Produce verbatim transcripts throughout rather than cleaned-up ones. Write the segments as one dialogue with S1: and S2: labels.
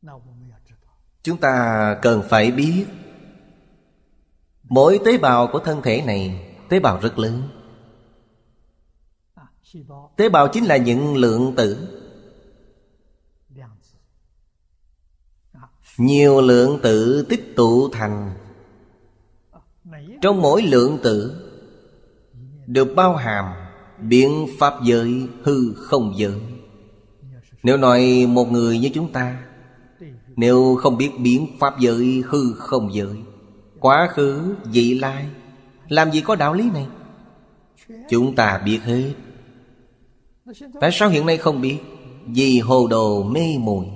S1: Chúng ta cần phải biết mỗi tế bào của thân thể này, tế bào rất lớn. Tế bào chính là những lượng tử. Nhiều lượng tử tích tụ thành. Trong mỗi lượng tử được bao hàm biện pháp giới, hư không giới. Nếu nói một người như chúng ta, nếu không biết biến pháp giới, hư không giới, quá khứ, vị lai, làm gì có đạo lý này? Chúng ta biết hết. Tại sao hiện nay không biết? Vì hồ đồ mê muội.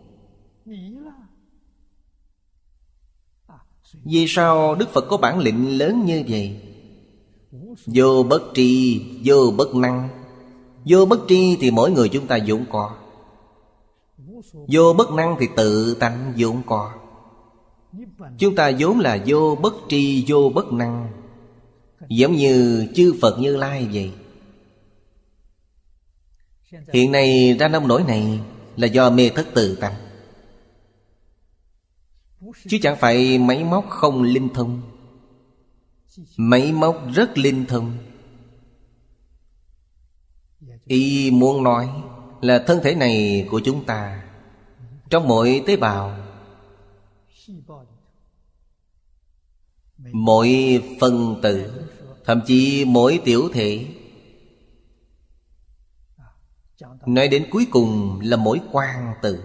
S1: Vì sao Đức Phật có bản lĩnh lớn như vậy? Vô bất tri, vô bất năng. Vô bất tri thì mỗi người chúng ta vốn có. Vô bất năng thì tự tánh vốn có. Chúng ta vốn là vô bất tri, vô bất năng, giống như chư Phật Như Lai vậy. Hiện nay ra nông nổi này là do mê thất tự tánh, chứ chẳng phải máy móc không linh thông. Máy móc rất linh thông. Ý muốn nói là thân thể này của chúng ta, trong mỗi tế bào, mỗi phân tử, thậm chí mỗi tiểu thể, nói đến cuối cùng là mỗi quang tử.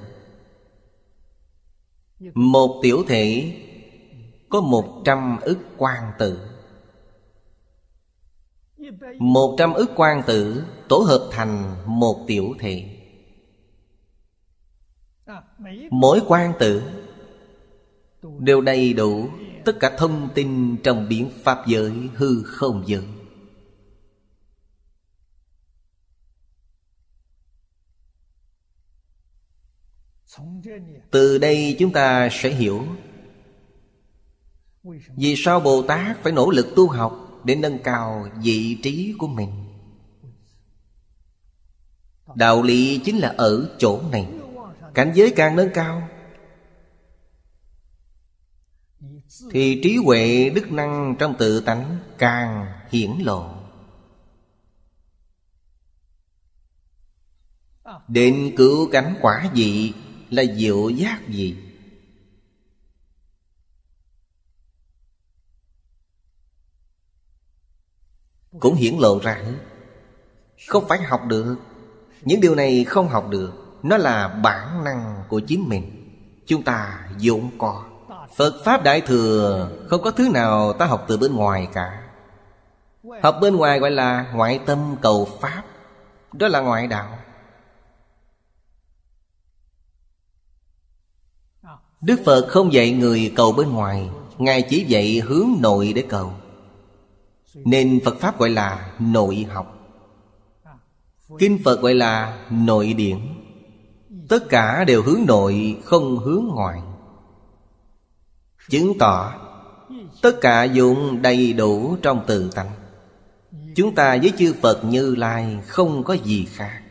S1: Một tiểu thể có một trăm ức quang tử. Một trăm ức quang tử tổ hợp thành một tiểu thể. Mỗi quang tử đều đầy đủ tất cả thông tin trong biến pháp giới, hư không giới. Từ đây chúng ta sẽ hiểu vì sao Bồ Tát phải nỗ lực tu học để nâng cao vị trí của mình. Đạo lý chính là ở chỗ này. Cảnh giới càng nâng cao thì trí huệ đức năng trong tự tánh càng hiển lộ. Đến cứu cánh quả vị là diệu giác gì? Cũng hiển lộ ra hết. Không phải học được. Những điều này không học được. Nó là bản năng của chính mình. Chúng ta vốn có. Phật Pháp Đại Thừa không có thứ nào ta học từ bên ngoài cả. Học bên ngoài gọi là ngoại tâm cầu Pháp. Đó là ngoại đạo. Đức Phật không dạy người cầu bên ngoài. Ngài chỉ dạy hướng nội để cầu. Nên Phật Pháp gọi là nội học. Kinh Phật gọi là nội điển. Tất cả đều hướng nội, không hướng ngoại. Chứng tỏ tất cả dụng đầy đủ trong tự tánh. Chúng ta với chư Phật Như Lai không có gì khác.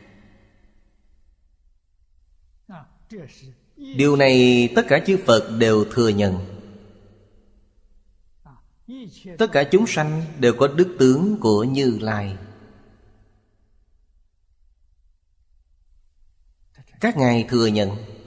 S1: Điều này tất cả chư Phật đều thừa nhận. Tất cả chúng sanh đều có đức tướng của Như Lai. Các ngài thừa nhận.